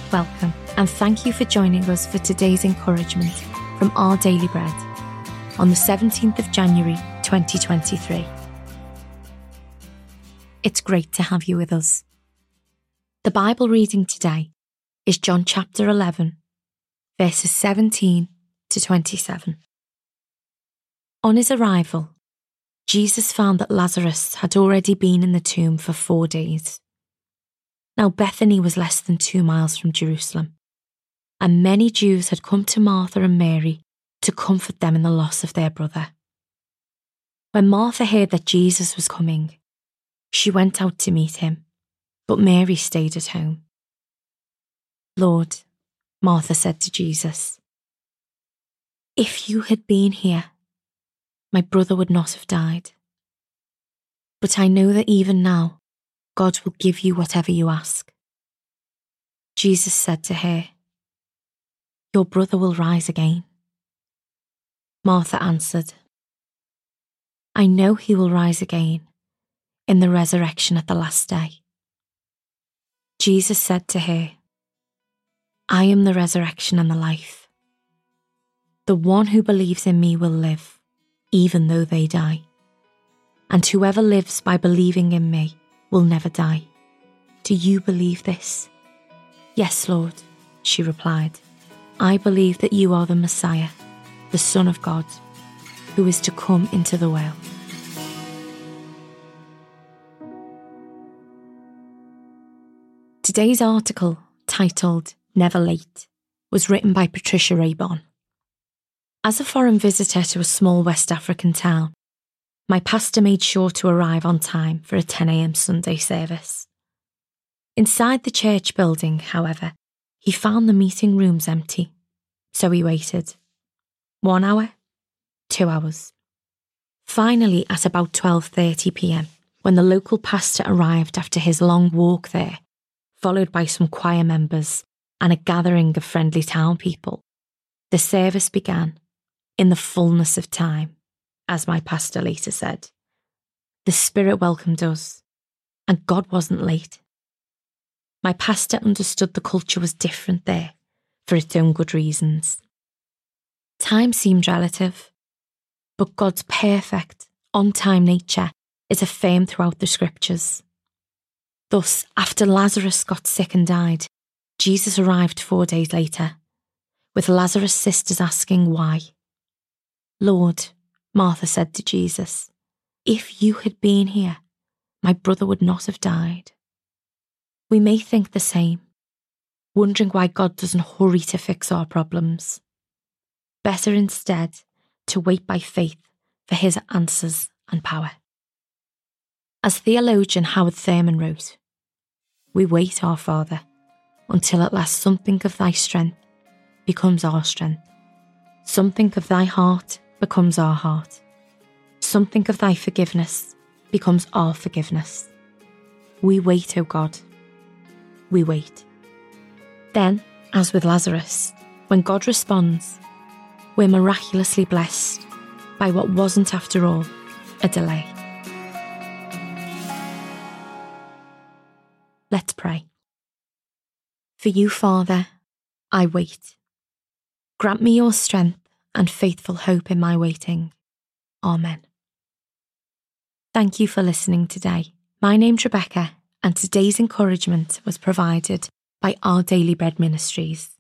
welcome, and thank you for joining us for today's encouragement from Our Daily Bread on the 17th of January 2023. It's great to have you with us. The Bible reading today is John chapter 11, verses 17 to 27. On his arrival, Jesus found that Lazarus had already been in the tomb for 4 days. Now Bethany was less than 2 miles from Jerusalem, and many Jews had come to Martha and Mary to comfort them in the loss of their brother. When Martha heard that Jesus was coming, she went out to meet him, but Mary stayed at home. "Lord," Martha said to Jesus, "if you had been here, my brother would not have died. But I know that even now, God will give you whatever you ask." Jesus said to her, "Your brother will rise again." Martha answered, "I know he will rise again in the resurrection at the last day." Jesus said to her, "I am the resurrection and the life. The one who believes in me will live, even though they die. And whoever lives by believing in me will never die. Do you believe this?" "Yes, Lord," she replied. "I believe that you are the Messiah, the Son of God, who is to come into the world." Today's article, titled "Never Late," was written by Patricia Raybon. As a foreign visitor to a small West African town, my pastor made sure to arrive on time for a 10 a.m. Sunday service. Inside the church building, however, he found the meeting rooms empty, so he waited. 1 hour, 2 hours. Finally, at about 12:30 p.m, when the local pastor arrived after his long walk there, followed by some choir members and a gathering of friendly town people, the service began in the fullness of time, as my pastor later said. The Spirit welcomed us, and God wasn't late. My pastor understood the culture was different there, for its own good reasons. Time seemed relative, but God's perfect, on-time nature is affirmed throughout the scriptures. Thus, after Lazarus got sick and died, Jesus arrived 4 days later, with Lazarus' sisters asking why. "Lord," Martha said to Jesus, "if you had been here, my brother would not have died." We may think the same, wondering why God doesn't hurry to fix our problems. Better instead to wait by faith for his answers and power. As theologian Howard Thurman wrote, "We wait, our Father, until at last something of thy strength becomes our strength, something of thy heart becomes our heart, something of thy forgiveness becomes our forgiveness. We wait, O God, we wait." Then, as with Lazarus, when God responds, we're miraculously blessed by what wasn't, after all, a delay. Let's pray. For you, Father, I wait. Grant me your strength and faithful hope in my waiting. Amen. Thank you for listening today. My name's Rebecca, and today's encouragement was provided by Our Daily Bread Ministries.